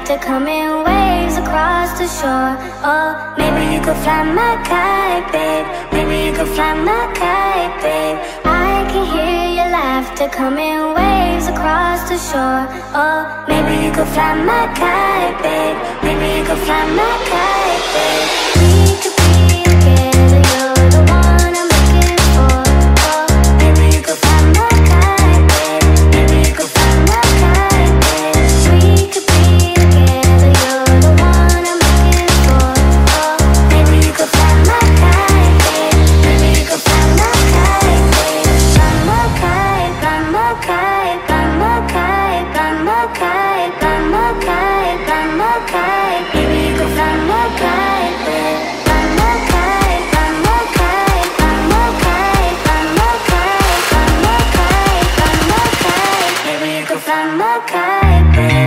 life to come in waves across the shore. Oh, maybe you could fly my kite, babe. Maybe you could fly my kite, babe. I can hear your laughter come in waves across the shore. Oh, maybe you could fly my kite, babe. Maybe you could fly my kite, babe. We could be together, you're the one I'm looking for. Oh, maybe you could fly my kite, babe. Maybe you could fly my kite, babe. We could be together, you're the one I'm looking for. Oh, maybe you could fly my kite, babe. Maybe you could fly my kite, babe. Fly my kite, fly my kite, fly my kite, fly my kite, fly my kite, fly my kite. Maybe you could fly my kite, babe. Fly my kite, fly my kite, fly my kite, fly my kite, fly my kite, fly my kite. Maybe you could fly my kite, babe.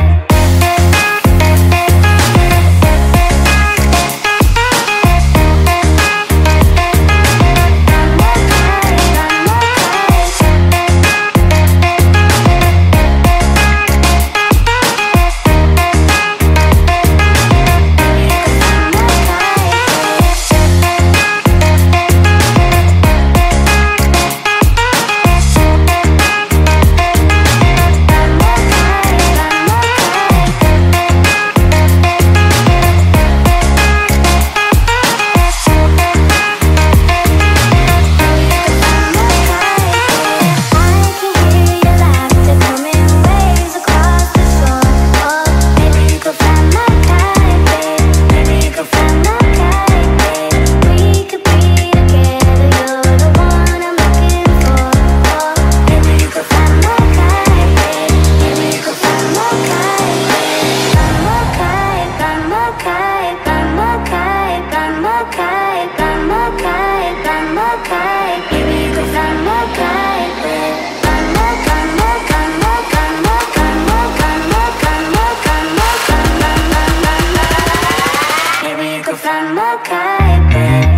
Fly my kite, babe.